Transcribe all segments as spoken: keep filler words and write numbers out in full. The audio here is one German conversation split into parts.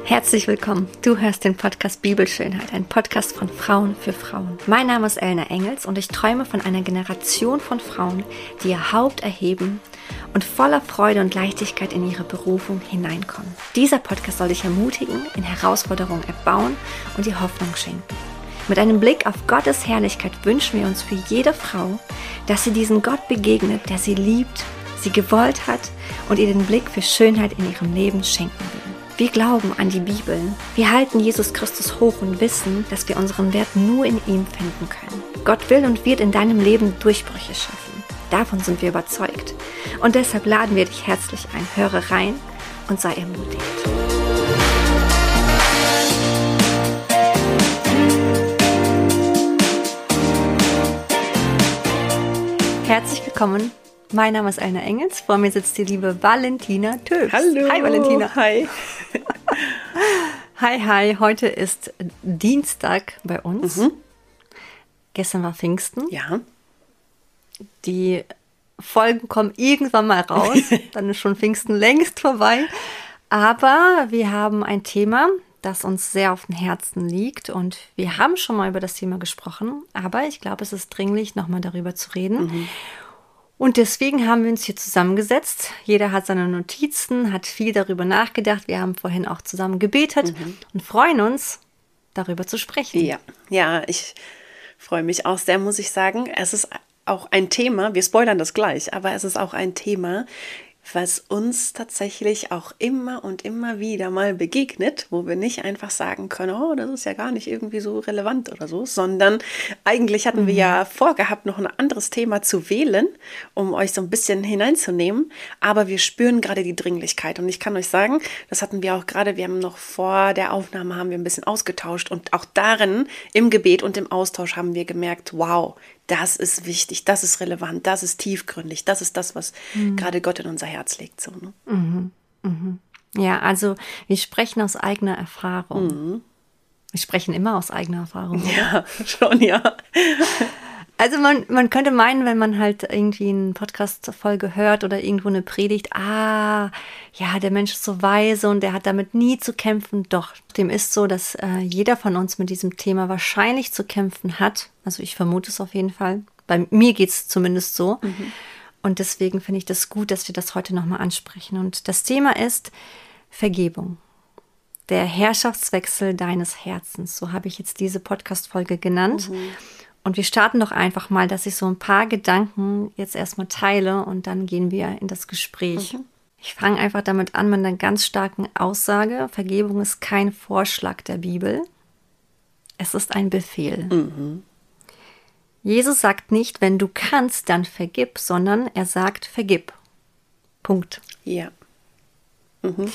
Herzlich willkommen. Du hörst den Podcast Bibelschönheit, ein Podcast von Frauen für Frauen. Mein Name ist Elna Engels und ich träume von einer Generation von Frauen, die ihr Haupt erheben und voller Freude und Leichtigkeit in ihre Berufung hineinkommen. Dieser Podcast soll dich ermutigen, in Herausforderungen erbauen und dir Hoffnung schenken. Mit einem Blick auf Gottes Herrlichkeit wünschen wir uns für jede Frau, dass sie diesen Gott begegnet, der sie liebt, sie gewollt hat und ihr den Blick für Schönheit in ihrem Leben schenken will. Wir glauben an die Bibel. Wir halten Jesus Christus hoch und wissen, dass wir unseren Wert nur in ihm finden können. Gott will und wird in deinem Leben Durchbrüche schaffen. Davon sind wir überzeugt. Und deshalb laden wir dich herzlich ein. Höre rein und sei ermutigt. Herzlich willkommen. Mein Name ist Elna Engels. Vor mir sitzt die liebe Valentina Töfs. Hallo. Hi Valentina. Hi. Hi, hi. Heute ist Dienstag bei uns. Mhm. Gestern war Pfingsten. Ja. Die Folgen kommen irgendwann mal raus. Dann ist schon Pfingsten längst vorbei. Aber wir haben ein Thema, das uns sehr auf dem Herzen liegt. Und wir haben schon mal über das Thema gesprochen. Aber ich glaube, es ist dringlich, nochmal darüber zu reden. Mhm. Und deswegen haben wir uns hier zusammengesetzt. Jeder hat seine Notizen, hat viel darüber nachgedacht. Wir haben vorhin auch zusammen gebetet mhm. und freuen uns, darüber zu sprechen. Ja, ja, ich freue mich auch sehr, muss ich sagen. Es ist auch ein Thema, wir spoilern das gleich, aber es ist auch ein Thema, was uns tatsächlich auch immer und immer wieder mal begegnet, wo wir nicht einfach sagen können, oh, das ist ja gar nicht irgendwie so relevant oder so, sondern eigentlich hatten mhm. wir ja vorgehabt, noch ein anderes Thema zu wählen, um euch so ein bisschen hineinzunehmen, aber wir spüren gerade die Dringlichkeit und ich kann euch sagen, das hatten wir auch gerade, wir haben noch vor der Aufnahme haben wir ein bisschen ausgetauscht und auch darin, im Gebet und im Austausch haben wir gemerkt, wow, das ist wichtig, das ist relevant, das ist tiefgründig, das ist das, was mhm. gerade Gott in unser Herz legt. So, ne? Mhm. Mhm. Ja, also wir sprechen aus eigener Erfahrung. Mhm. Wir sprechen immer aus eigener Erfahrung, oder? Ja, schon, ja. Also man, man könnte meinen, wenn man halt irgendwie eine Podcast-Folge hört oder irgendwo eine Predigt, ah, ja, der Mensch ist so weise und der hat damit nie zu kämpfen. Doch, dem ist so, dass äh, jeder von uns mit diesem Thema wahrscheinlich zu kämpfen hat. Also ich vermute es auf jeden Fall. Bei mir geht es zumindest so. Mhm. Und deswegen finde ich das gut, dass wir das heute nochmal ansprechen. Und das Thema ist Vergebung. Der Herrschaftswechsel deines Herzens. So habe ich jetzt diese Podcast-Folge genannt. Mhm. Und wir starten doch einfach mal, dass ich so ein paar Gedanken jetzt erstmal teile und dann gehen wir in das Gespräch. Mhm. Ich fange einfach damit an mit einer ganz starken Aussage. Vergebung ist kein Vorschlag der Bibel. Es ist ein Befehl. Mhm. Jesus sagt nicht, wenn du kannst, dann vergib, sondern er sagt, vergib. Punkt. Ja. Mhm.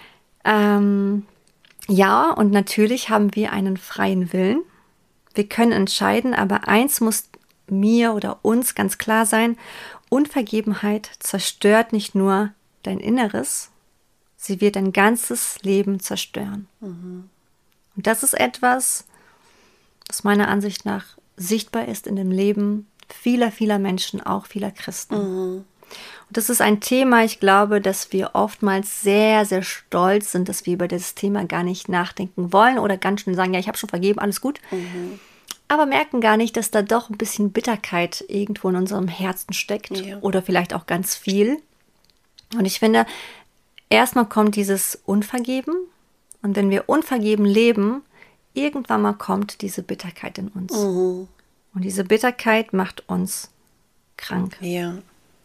Ähm, ja, und natürlich haben wir einen freien Willen. Wir können entscheiden, aber eins muss mir oder uns ganz klar sein, Unvergebenheit zerstört nicht nur dein Inneres, sie wird dein ganzes Leben zerstören. Mhm. Und das ist etwas, was meiner Ansicht nach sichtbar ist in dem Leben vieler, vieler Menschen, auch vieler Christen. Mhm. Und das ist ein Thema, ich glaube, dass wir oftmals sehr, sehr stolz sind, dass wir über das Thema gar nicht nachdenken wollen oder ganz schnell sagen, ja, ich habe schon vergeben, alles gut. Mhm. Aber merken gar nicht, dass da doch ein bisschen Bitterkeit irgendwo in unserem Herzen steckt ja. oder vielleicht auch ganz viel. Und ich finde, erstmal kommt dieses Unvergeben und wenn wir unvergeben leben, irgendwann mal kommt diese Bitterkeit in uns. Mhm. Und diese Bitterkeit macht uns krank. Ja.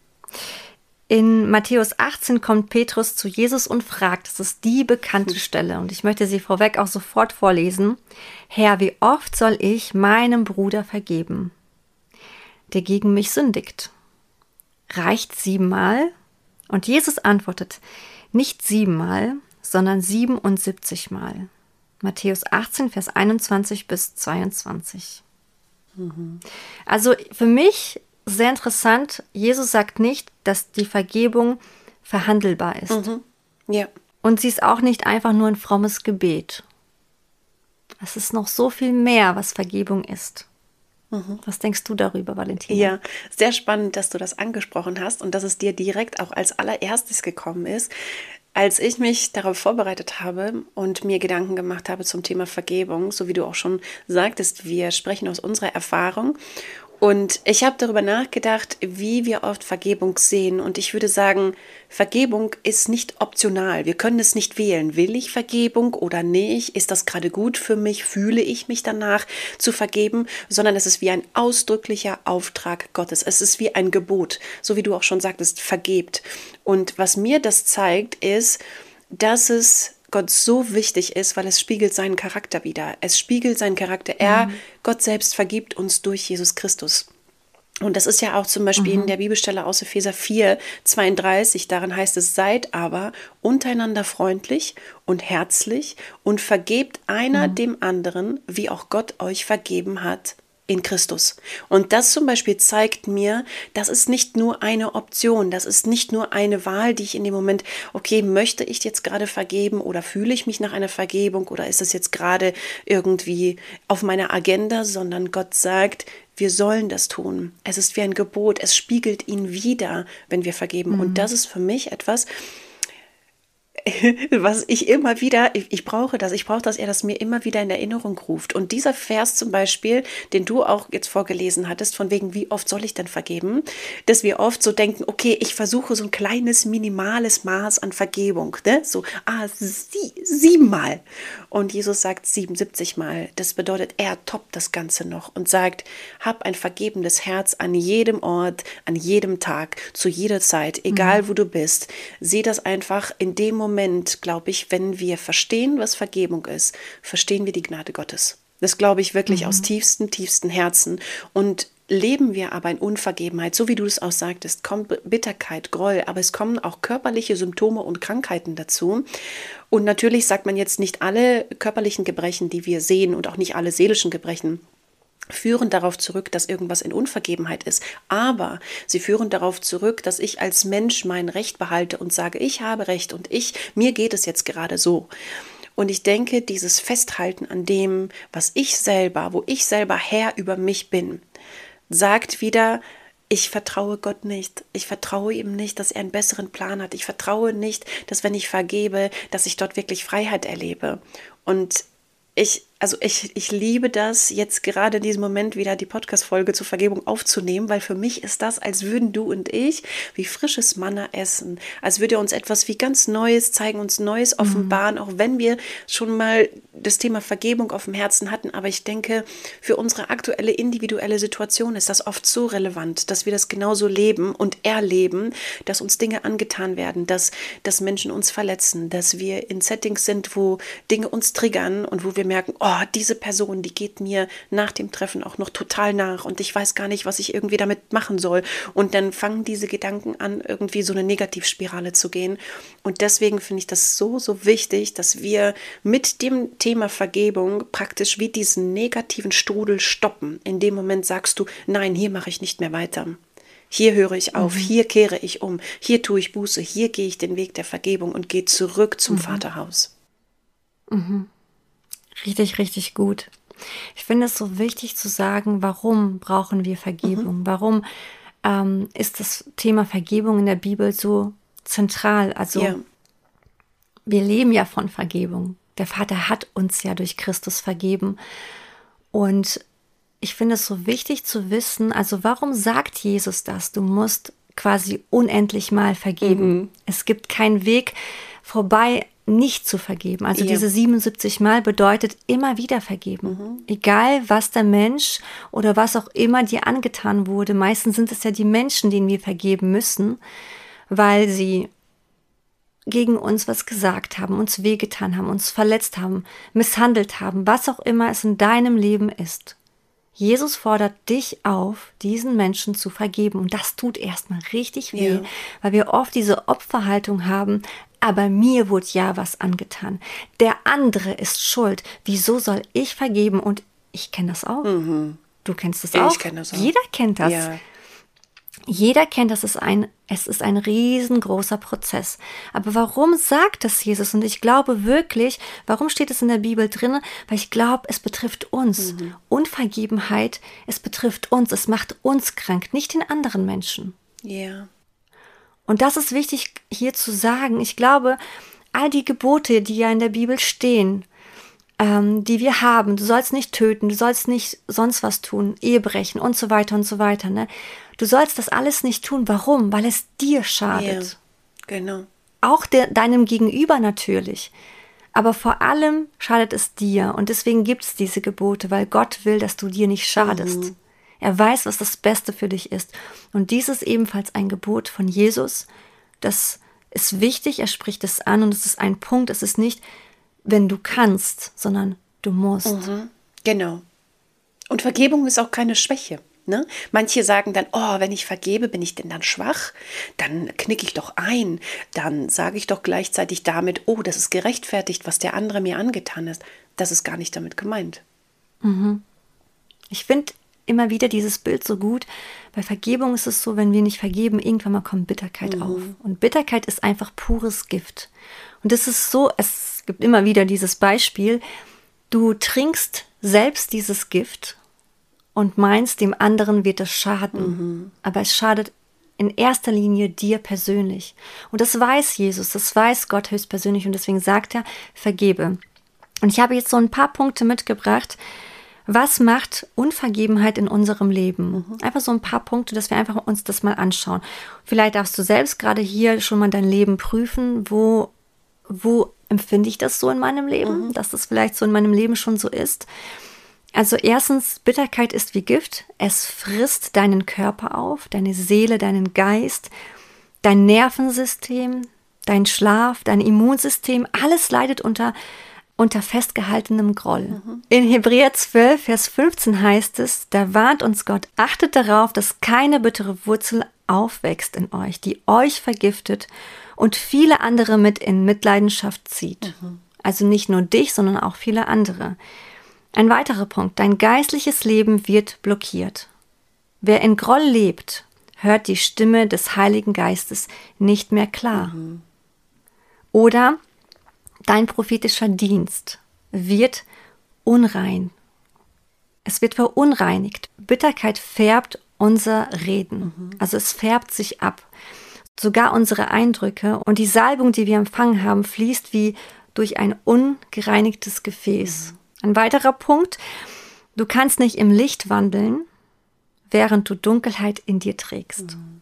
In Matthäus achtzehn kommt Petrus zu Jesus und fragt, das ist die bekannte Stelle und ich möchte sie vorweg auch sofort vorlesen. Herr, wie oft soll ich meinem Bruder vergeben, der gegen mich sündigt? Reicht siebenmal? Und Jesus antwortet, nicht siebenmal, sondern siebenundsiebzig Mal. Matthäus achtzehn, Vers einundzwanzig bis zweiundzwanzig. Mhm. Also für mich sehr interessant, Jesus sagt nicht, dass die Vergebung verhandelbar ist. Mhm. Ja. Und sie ist auch nicht einfach nur ein frommes Gebet. Es ist noch so viel mehr, was Vergebung ist. Mhm. Was denkst du darüber, Valentina? Ja, sehr spannend, dass du das angesprochen hast und dass es dir direkt auch als allererstes gekommen ist. als ich mich darauf vorbereitet habe und mir Gedanken gemacht habe zum Thema Vergebung, so wie du auch schon sagtest, wir sprechen aus unserer Erfahrung. Und ich habe darüber nachgedacht, wie wir oft Vergebung sehen. Und ich würde sagen, Vergebung ist nicht optional. Wir können es nicht wählen. Will ich Vergebung oder nicht? Ist das gerade gut für mich? Fühle ich mich danach zu vergeben? Sondern es ist wie ein ausdrücklicher Auftrag Gottes. Es ist wie ein Gebot, so wie du auch schon sagtest, vergebt. Und was mir das zeigt, ist, dass es Gott so wichtig ist, weil es spiegelt seinen Charakter wider. Es spiegelt seinen Charakter. Er, mhm. Gott selbst vergibt uns durch Jesus Christus. Und das ist ja auch zum Beispiel mhm. in der Bibelstelle aus Epheser vier, zweiunddreißig, darin heißt es, seid aber untereinander freundlich und herzlich und vergebt einer mhm. dem anderen, wie auch Gott euch vergeben hat in Christus. Und das zum Beispiel zeigt mir, das ist nicht nur eine Option, das ist nicht nur eine Wahl, die ich in dem Moment, okay, möchte ich jetzt gerade vergeben oder fühle ich mich nach einer Vergebung oder ist es jetzt gerade irgendwie auf meiner Agenda, sondern Gott sagt, wir sollen das tun. Es ist wie ein Gebot, es spiegelt ihn wider, wenn wir vergeben. Mhm. Und das ist für mich etwas, was ich immer wieder, ich, ich brauche das, ich brauche, dass er das mir immer wieder in Erinnerung ruft. Und dieser Vers zum Beispiel, den du auch jetzt vorgelesen hattest, von wegen, wie oft soll ich denn vergeben, dass wir oft so denken, okay, ich versuche so ein kleines, minimales Maß an Vergebung, ne? So, ah, sie, siebenmal. Und Jesus sagt siebenundsiebzig Mal. Das bedeutet, er toppt das Ganze noch und sagt, hab ein vergebendes Herz an jedem Ort, an jedem Tag, zu jeder Zeit, egal mhm. wo du bist. Sieh das einfach in dem Moment, Moment, glaube ich, wenn wir verstehen, was Vergebung ist, verstehen wir die Gnade Gottes. Das glaube ich wirklich mhm. aus tiefstem, tiefstem Herzen. Und leben wir aber in Unvergebenheit, so wie du es auch sagtest, kommt Bitterkeit, Groll, aber es kommen auch körperliche Symptome und Krankheiten dazu. Und natürlich sagt man jetzt nicht alle körperlichen Gebrechen, die wir sehen und auch nicht alle seelischen Gebrechen, führen darauf zurück, dass irgendwas in Unvergebenheit ist. Aber sie führen darauf zurück, dass ich als Mensch mein Recht behalte und sage, ich habe Recht und ich, mir geht es jetzt gerade so. Und ich denke, dieses Festhalten an dem, was ich selber, wo ich selber Herr über mich bin, sagt wieder, ich vertraue Gott nicht. Ich vertraue ihm nicht, dass er einen besseren Plan hat. Ich vertraue nicht, dass wenn ich vergebe, dass ich dort wirklich Freiheit erlebe. Und ich Also ich, ich liebe das, jetzt gerade in diesem Moment wieder die Podcast-Folge zur Vergebung aufzunehmen, weil für mich ist das, als würden du und ich wie frisches Manna essen, als würde er uns etwas wie ganz Neues zeigen, uns Neues offenbaren, mhm. auch wenn wir schon mal das Thema Vergebung auf dem Herzen hatten. Aber ich denke, für unsere aktuelle individuelle Situation ist das oft so relevant, dass wir das genauso leben und erleben, dass uns Dinge angetan werden, dass, dass Menschen uns verletzen, dass wir in Settings sind, wo Dinge uns triggern und wo wir merken, oh, Oh, diese Person, die geht mir nach dem Treffen auch noch total nach und ich weiß gar nicht, was ich irgendwie damit machen soll. Und dann fangen diese Gedanken an, irgendwie so eine Negativspirale zu gehen. Und deswegen finde ich das so, so wichtig, dass wir mit dem Thema Vergebung praktisch wie diesen negativen Strudel stoppen. In dem Moment sagst du, nein, hier mache ich nicht mehr weiter. Hier höre ich auf, mhm. hier kehre ich um, hier tue ich Buße, hier gehe ich den Weg der Vergebung und gehe zurück zum mhm. Vaterhaus. Mhm. Richtig, richtig gut. Ich finde es so wichtig zu sagen, warum brauchen wir Vergebung? Mhm. Warum ähm, ist das Thema Vergebung in der Bibel so zentral? Also ja. wir leben ja von Vergebung. Der Vater hat uns ja durch Christus vergeben. Und ich finde es so wichtig zu wissen, also warum sagt Jesus das? Du musst quasi unendlich mal vergeben. Mhm. Es gibt keinen Weg vorbei, nicht zu vergeben. Also ja. diese siebenundsiebzig Mal bedeutet immer wieder vergeben. Mhm. Egal, was der Mensch oder was auch immer dir angetan wurde. Meistens sind es ja die Menschen, denen wir vergeben müssen, weil sie gegen uns was gesagt haben, uns wehgetan haben, uns verletzt haben, misshandelt haben, was auch immer es in deinem Leben ist. Jesus fordert dich auf, diesen Menschen zu vergeben. Und das tut erstmal richtig weh, ja. weil wir oft diese Opferhaltung haben, aber mir wurde ja was angetan. Der andere ist schuld. Wieso soll ich vergeben? Und ich kenne das auch. Mhm. Du kennst das auch. Ich kenne das auch. Jeder kennt das. Ja. Jeder kennt, das ist ein, es ist ein riesengroßer Prozess. Aber warum sagt das Jesus? Und ich glaube wirklich, warum steht es in der Bibel drin? Weil ich glaube, es betrifft uns. Mhm. Unvergebenheit, es betrifft uns. Es macht uns krank, nicht den anderen Menschen. Ja. Und das ist wichtig hier zu sagen. Ich glaube, all die Gebote, die ja in der Bibel stehen, ähm, die wir haben, du sollst nicht töten, du sollst nicht sonst was tun, Ehe brechen und so weiter und so weiter. Ne? Du sollst das alles nicht tun. Warum? Weil es dir schadet. Ja, genau. Auch de- deinem Gegenüber natürlich. Aber vor allem schadet es dir. Und deswegen gibt es diese Gebote, weil Gott will, dass du dir nicht schadest. Mhm. Er weiß, was das Beste für dich ist. Und dies ist ebenfalls ein Gebot von Jesus. Das ist wichtig, er spricht es an und es ist ein Punkt. Es ist nicht, wenn du kannst, sondern du musst. Mhm. Genau. Und Vergebung ist auch keine Schwäche. Ne? Manche sagen dann, oh, wenn ich vergebe, bin ich denn dann schwach? Dann knicke ich doch ein. Dann sage ich doch gleichzeitig damit, oh, das ist gerechtfertigt, was der andere mir angetan ist. Das ist gar nicht damit gemeint. Mhm. Ich finde immer wieder dieses Bild so gut. Bei Vergebung ist es so, wenn wir nicht vergeben, irgendwann mal kommt Bitterkeit mhm. auf. Und Bitterkeit ist einfach pures Gift. Und es ist so, es gibt immer wieder dieses Beispiel, du trinkst selbst dieses Gift und meinst, dem anderen wird es schaden. Mhm. Aber es schadet in erster Linie dir persönlich. Und das weiß Jesus, das weiß Gott höchstpersönlich. Und deswegen sagt er, vergebe. Und ich habe jetzt so ein paar Punkte mitgebracht. Was macht Unvergebenheit in unserem Leben? Mhm. Einfach so ein paar Punkte, dass wir einfach uns das mal anschauen. Vielleicht darfst du selbst gerade hier schon mal dein Leben prüfen. Wo, wo empfinde ich das so in meinem Leben? Mhm. Dass das vielleicht so in meinem Leben schon so ist. Also erstens, Bitterkeit ist wie Gift. Es frisst deinen Körper auf, deine Seele, deinen Geist, dein Nervensystem, dein Schlaf, dein Immunsystem. Alles leidet unter, unter festgehaltenem Groll. Mhm. In Hebräer zwölf, Vers fünfzehn heißt es, da warnt uns Gott, achtet darauf, dass keine bittere Wurzel aufwächst in euch, die euch vergiftet und viele andere mit in Mitleidenschaft zieht. Mhm. Also nicht nur dich, sondern auch viele andere. Ein weiterer Punkt, dein geistliches Leben wird blockiert. Wer in Groll lebt, hört die Stimme des Heiligen Geistes nicht mehr klar. Mhm. Oder dein prophetischer Dienst wird unrein. Es wird verunreinigt. Bitterkeit färbt unser Reden. Mhm. Also es färbt sich ab. Sogar unsere Eindrücke und die Salbung, die wir empfangen haben, fließt wie durch ein ungereinigtes Gefäß. Mhm. Ein weiterer Punkt, du kannst nicht im Licht wandeln, während du Dunkelheit in dir trägst. Mhm.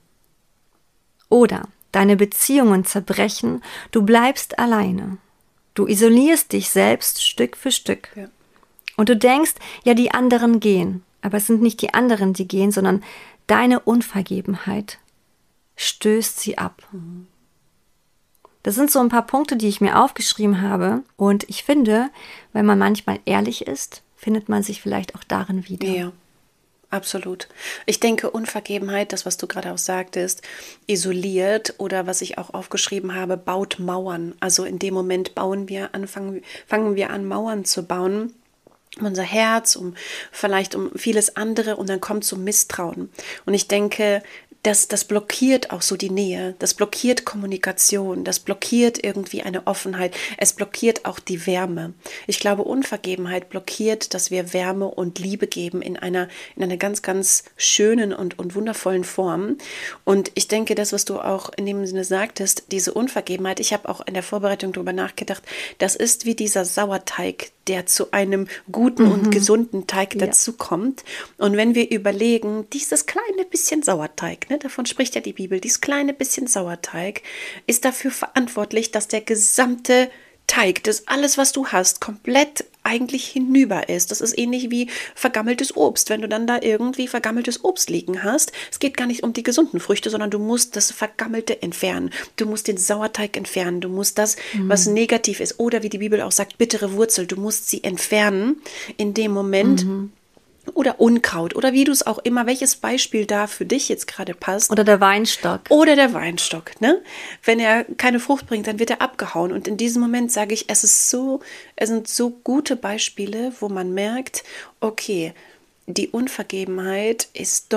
Oder deine Beziehungen zerbrechen, du bleibst alleine. Du isolierst dich selbst Stück für Stück. Ja. Und du denkst, ja, die anderen gehen. Aber es sind nicht die anderen, die gehen, sondern deine Unvergebenheit stößt sie ab. Mhm. Das sind so ein paar Punkte, die ich mir aufgeschrieben habe. Und ich finde, wenn man manchmal ehrlich ist, findet man sich vielleicht auch darin wieder. Ja, absolut. Ich denke, Unvergebenheit, das, was du gerade auch sagtest, isoliert oder was ich auch aufgeschrieben habe, baut Mauern. Also in dem Moment bauen wir an, fangen, fangen wir an, Mauern zu bauen. Um unser Herz, um vielleicht um vieles andere und dann kommt so Misstrauen. Und ich denke, Das, das blockiert auch so die Nähe, das blockiert Kommunikation, das blockiert irgendwie eine Offenheit, es blockiert auch die Wärme. Ich glaube, Unvergebenheit blockiert, dass wir Wärme und Liebe geben in einer, in einer ganz, ganz schönen und, und wundervollen Form. Und ich denke, das, was du auch in dem Sinne sagtest, diese Unvergebenheit, ich habe auch in der Vorbereitung darüber nachgedacht, das ist wie dieser Sauerteig, der zu einem guten mhm. und gesunden Teig ja. dazukommt. Und wenn wir überlegen, dieses kleine bisschen Sauerteig, ne, davon spricht ja die Bibel, dieses kleine bisschen Sauerteig ist dafür verantwortlich, dass der gesamte Teig, das alles, was du hast, komplett eigentlich hinüber ist. Das ist ähnlich wie vergammeltes Obst. Wenn du dann da irgendwie vergammeltes Obst liegen hast, es geht gar nicht um die gesunden Früchte, sondern du musst das Vergammelte entfernen. Du musst den Sauerteig entfernen. Du musst das, mhm. was negativ ist, oder wie die Bibel auch sagt, bittere Wurzel, du musst sie entfernen in dem Moment. Mhm. Oder Unkraut oder wie du es auch immer, welches Beispiel da für dich jetzt gerade passt. Oder der Weinstock. Oder der Weinstock, ne? Wenn er keine Frucht bringt, dann wird er abgehauen. Und in diesem Moment sage ich, es ist so, es sind so gute Beispiele, wo man merkt, okay, die Unvergebenheit ist doch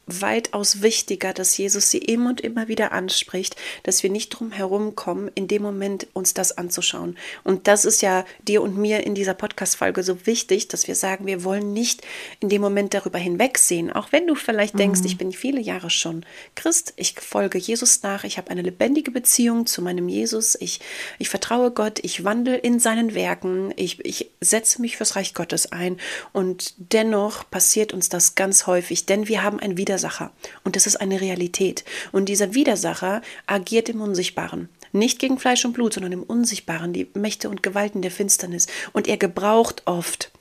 weitaus wichtiger, dass Jesus sie immer und immer wieder anspricht, dass wir nicht drum herum kommen, in dem Moment uns das anzuschauen. Und das ist ja dir und mir in dieser Podcast-Folge so wichtig, dass wir sagen, wir wollen nicht in dem Moment darüber hinwegsehen, auch wenn du vielleicht mhm. denkst, ich bin viele Jahre schon Christ, ich folge Jesus nach, ich habe eine lebendige Beziehung zu meinem Jesus, ich, ich vertraue Gott, ich wandle in seinen Werken, ich, ich setze mich fürs Reich Gottes ein und dennoch passiert uns das ganz häufig, denn wir haben ein Widersacher. Und das ist eine Realität. Und dieser Widersacher agiert im Unsichtbaren. Nicht gegen Fleisch und Blut, sondern im Unsichtbaren, die Mächte und Gewalten der Finsternis. Und er gebraucht oft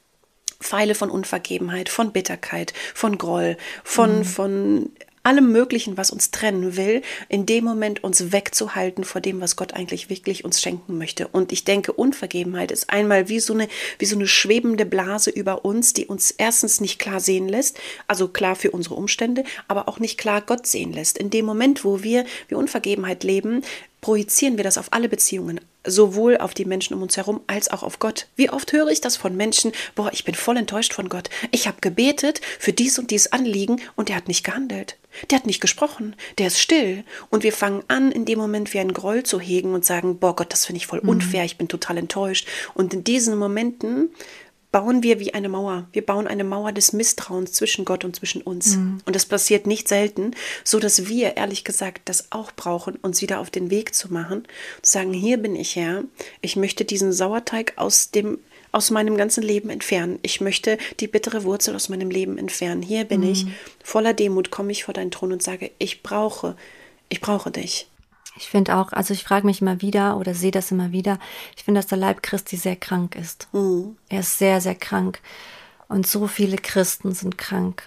Pfeile von Unvergebenheit, von Bitterkeit, von Groll, von, mhm. von allem Möglichen, was uns trennen will, in dem Moment uns wegzuhalten vor dem, was Gott eigentlich wirklich uns schenken möchte. Und ich denke, Unvergebenheit ist einmal wie so eine, wie so eine schwebende Blase über uns, die uns erstens nicht klar sehen lässt, also klar für unsere Umstände, aber auch nicht klar Gott sehen lässt. In dem Moment, wo wir wie Unvergebenheit leben, projizieren wir das auf alle Beziehungen, sowohl auf die Menschen um uns herum als auch auf Gott. Wie oft höre ich das von Menschen, boah, ich bin voll enttäuscht von Gott. Ich habe gebetet für dies und dies Anliegen und er hat nicht gehandelt. Der hat nicht gesprochen, der ist still. Und wir fangen an, in dem Moment wie einen Groll zu hegen und sagen, boah Gott, das finde ich voll unfair, ich bin total enttäuscht. Und in diesen Momenten bauen wir wie eine Mauer. Wir bauen eine Mauer des Misstrauens zwischen Gott und zwischen uns. Mhm. Und das passiert nicht selten, so dass wir, ehrlich gesagt, das auch brauchen, uns wieder auf den Weg zu machen, zu sagen, hier bin ich, Herr, ich möchte diesen Sauerteig aus dem aus meinem ganzen Leben entfernen. Ich möchte die bittere Wurzel aus meinem Leben entfernen. Hier bin mhm. ich, voller Demut komme ich vor deinen Thron und sage, ich brauche, ich brauche dich. Ich finde auch, also ich frage mich immer wieder oder sehe das immer wieder, ich finde, dass der Leib Christi sehr krank ist. Mhm. Er ist sehr, sehr krank. Und so viele Christen sind krank.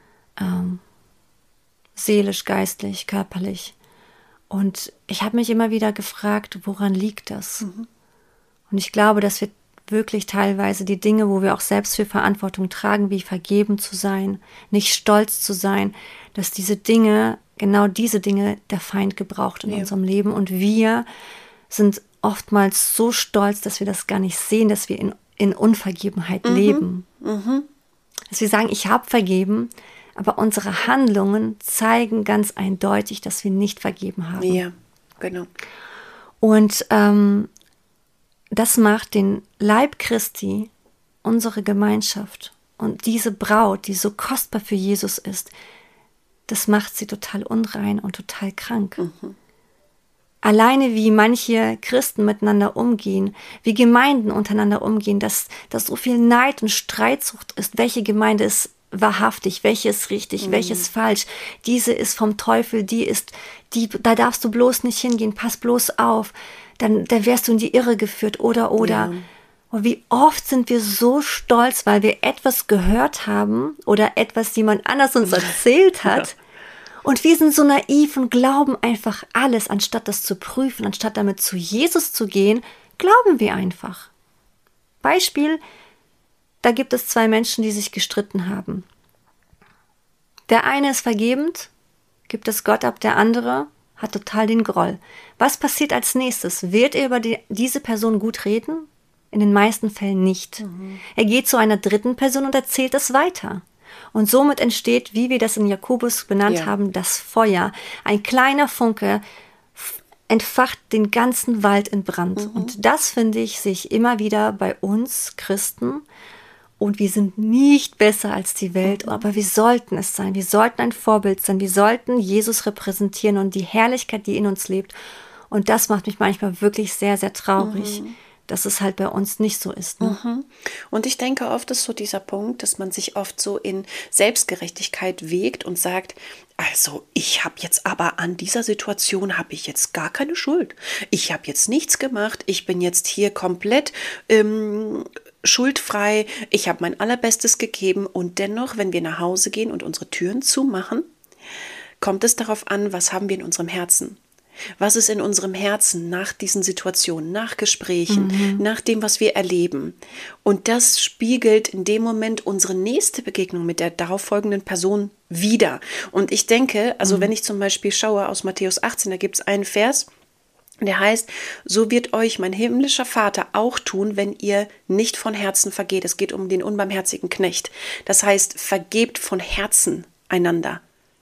Ähm, seelisch, geistlich, körperlich. Und ich habe mich immer wieder gefragt, woran liegt das? Mhm. Und ich glaube, dass wir wirklich teilweise die Dinge, wo wir auch selbst für Verantwortung tragen, wie vergeben zu sein, nicht stolz zu sein, dass diese Dinge, genau diese Dinge der Feind gebraucht in ja. unserem Leben. Und wir sind oftmals so stolz, dass wir das gar nicht sehen, dass wir in, in Unvergebenheit mhm. leben. Mhm. Dass wir sagen, ich habe vergeben, aber unsere Handlungen zeigen ganz eindeutig, dass wir nicht vergeben haben. Ja, genau. Und ähm, das macht den Leib Christi, unsere Gemeinschaft und diese Braut, die so kostbar für Jesus ist, das macht sie total unrein und total krank. Mhm. Alleine wie manche Christen miteinander umgehen, wie Gemeinden untereinander umgehen, dass, dass so viel Neid und Streitsucht ist. Welche Gemeinde ist wahrhaftig, welche ist richtig, mhm. welche ist falsch? Diese ist vom Teufel, die ist, die, da darfst du bloß nicht hingehen, pass bloß auf. Dann, dann wärst du in die Irre geführt oder, oder. Ja. Und wie oft sind wir so stolz, weil wir etwas gehört haben oder etwas jemand anders uns erzählt hat. Ja. Und wir sind so naiv und glauben einfach alles, anstatt das zu prüfen, anstatt damit zu Jesus zu gehen, glauben wir einfach. Beispiel, da gibt es zwei Menschen, die sich gestritten haben. Der eine ist vergebend, gibt es Gott ab, der andere hat total den Groll. Was passiert als nächstes? Wird er über die, diese Person gut reden? In den meisten Fällen nicht. Mhm. Er geht zu einer dritten Person und erzählt es weiter. Und somit entsteht, wie wir das in Jakobus benannt ja. haben, das Feuer. Ein kleiner Funke entfacht den ganzen Wald in Brand. Mhm. Und das, finde ich, sehe ich immer wieder bei uns Christen. Und wir sind nicht besser als die Welt, aber wir sollten es sein. Wir sollten ein Vorbild sein. Wir sollten Jesus repräsentieren und die Herrlichkeit, die in uns lebt. Und das macht mich manchmal wirklich sehr, sehr traurig, mhm. dass es halt bei uns nicht so ist. Ne? Mhm. Und ich denke, oft ist so dieser Punkt, dass man sich oft so in Selbstgerechtigkeit wägt und sagt, also ich habe jetzt aber an dieser Situation habe ich jetzt gar keine Schuld. Ich habe jetzt nichts gemacht. Ich bin jetzt hier komplett ähm, schuldfrei. Ich habe mein Allerbestes gegeben. Und dennoch, wenn wir nach Hause gehen und unsere Türen zumachen, kommt es darauf an, was haben wir in unserem Herzen. Was ist in unserem Herzen nach diesen Situationen, nach Gesprächen, mhm. nach dem, was wir erleben? Und das spiegelt in dem Moment unsere nächste Begegnung mit der darauffolgenden Person wider. Und ich denke, also mhm. wenn ich zum Beispiel schaue aus Matthäus achtzehn, da gibt es einen Vers, der heißt, so wird euch mein himmlischer Vater auch tun, wenn ihr nicht von Herzen vergeht. Es geht um den unbarmherzigen Knecht. Das heißt, vergebt von Herzen einander.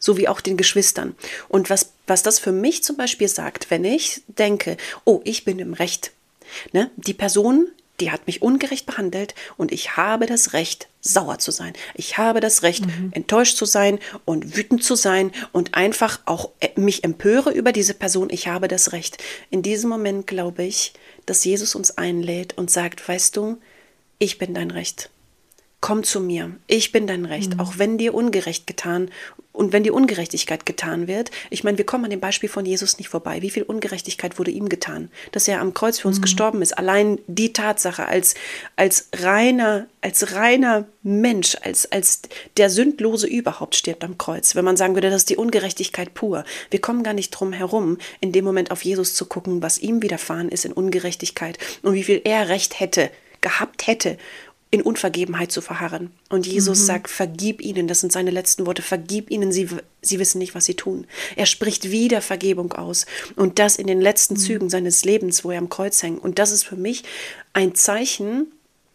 so wie auch den Geschwistern. Und was, was das für mich zum Beispiel sagt, wenn ich denke, oh, ich bin im Recht. Ne? Die Person, die hat mich ungerecht behandelt und ich habe das Recht, sauer zu sein. Ich habe das Recht, mhm. enttäuscht zu sein und wütend zu sein und einfach auch mich empöre über diese Person. Ich habe das Recht. In diesem Moment glaube ich, dass Jesus uns einlädt und sagt, weißt du, ich bin dein Recht. Komm zu mir, ich bin dein Recht, mhm. auch wenn dir ungerecht getan und wenn dir Ungerechtigkeit getan wird. Ich meine, wir kommen an dem Beispiel von Jesus nicht vorbei. Wie viel Ungerechtigkeit wurde ihm getan? Dass er am Kreuz für uns mhm. gestorben ist. Allein die Tatsache, als, als, reiner, als reiner Mensch, als, als der Sündlose überhaupt stirbt am Kreuz. Wenn man sagen würde, das ist die Ungerechtigkeit pur. Wir kommen gar nicht drum herum, in dem Moment auf Jesus zu gucken, was ihm widerfahren ist in Ungerechtigkeit und wie viel er Recht hätte, gehabt hätte, in Unvergebenheit zu verharren. Und Jesus mhm. sagt, vergib ihnen, das sind seine letzten Worte, vergib ihnen, sie, sie wissen nicht, was sie tun. Er spricht wieder Vergebung aus und das in den letzten mhm. Zügen seines Lebens, wo er am Kreuz hängt. Und das ist für mich ein Zeichen,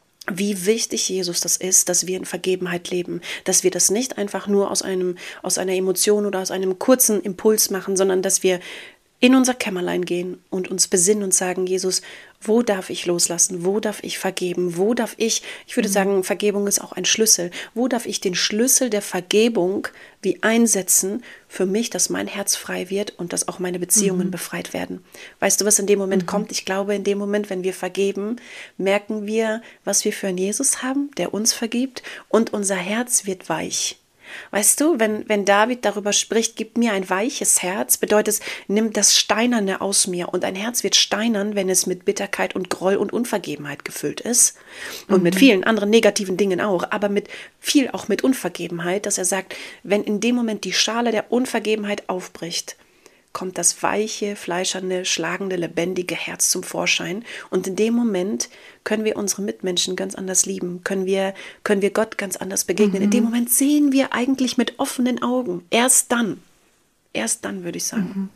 wie wichtig Jesus das ist, dass wir in Vergebenheit leben, dass wir das nicht einfach nur aus einem, aus einer Emotion oder aus einem kurzen Impuls machen, sondern dass wir in unser Kämmerlein gehen und uns besinnen und sagen, Jesus, wo darf ich loslassen? Wo darf ich vergeben? Wo darf ich, ich würde mhm. sagen, Vergebung ist auch ein Schlüssel. Wo darf ich den Schlüssel der Vergebung wie einsetzen für mich, dass mein Herz frei wird und dass auch meine Beziehungen mhm. befreit werden? Weißt du, was in dem Moment mhm. kommt? Ich glaube, in dem Moment, wenn wir vergeben, merken wir, was wir für einen Jesus haben, der uns vergibt und unser Herz wird weich. Weißt du, wenn, wenn David darüber spricht, gib mir ein weiches Herz, bedeutet es, nimm das Steinerne aus mir. Und ein Herz wird steinern, wenn es mit Bitterkeit und Groll und Unvergebenheit gefüllt ist. Und mhm. mit vielen anderen negativen Dingen auch, aber mit viel auch mit Unvergebenheit, dass er sagt, wenn in dem Moment die Schale der Unvergebenheit aufbricht, kommt das weiche, fleischerne, schlagende, lebendige Herz zum Vorschein. Und in dem Moment können wir unsere Mitmenschen ganz anders lieben, können wir, können wir Gott ganz anders begegnen. Mhm. In dem Moment sehen wir eigentlich mit offenen Augen. Erst dann, erst dann würde ich sagen. Mhm.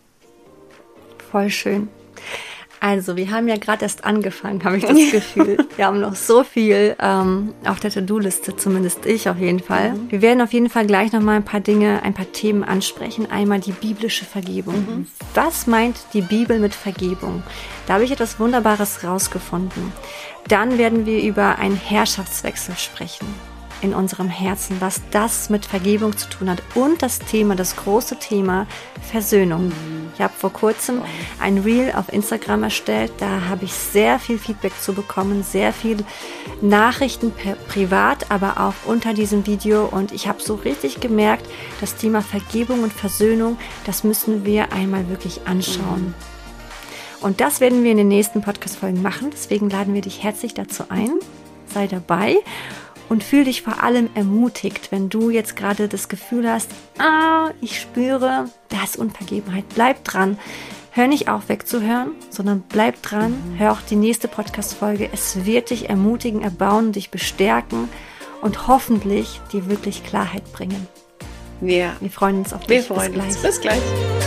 Voll schön. Also, wir haben ja gerade erst angefangen, habe ich das Gefühl. Wir haben noch so viel ähm, auf der To-Do-Liste, zumindest ich auf jeden Fall. Mhm. Wir werden auf jeden Fall gleich nochmal ein paar Dinge, ein paar Themen ansprechen. Einmal die biblische Vergebung. Mhm. Was meint die Bibel mit Vergebung? Da habe ich etwas Wunderbares rausgefunden. Dann werden wir über einen Herrschaftswechsel sprechen in unserem Herzen, was das mit Vergebung zu tun hat und das Thema, das große Thema Versöhnung. Mhm. Ich habe vor kurzem ein Reel auf Instagram erstellt, da habe ich sehr viel Feedback zu bekommen, sehr viel Nachrichten per, privat, aber auch unter diesem Video und ich habe so richtig gemerkt, das Thema Vergebung und Versöhnung, das müssen wir einmal wirklich anschauen. Mhm. Und das werden wir in den nächsten Podcast-Folgen machen, deswegen laden wir dich herzlich dazu ein, sei dabei. Und fühl dich vor allem ermutigt, wenn du jetzt gerade das Gefühl hast, ah, ich spüre, da ist Unvergebenheit. Bleib dran. Hör nicht auf wegzuhören, sondern bleib dran. Hör auch die nächste Podcast-Folge. Es wird dich ermutigen, erbauen, dich bestärken und hoffentlich dir wirklich Klarheit bringen. Ja. Wir freuen uns auf dich. Wir freuen uns. Bis gleich.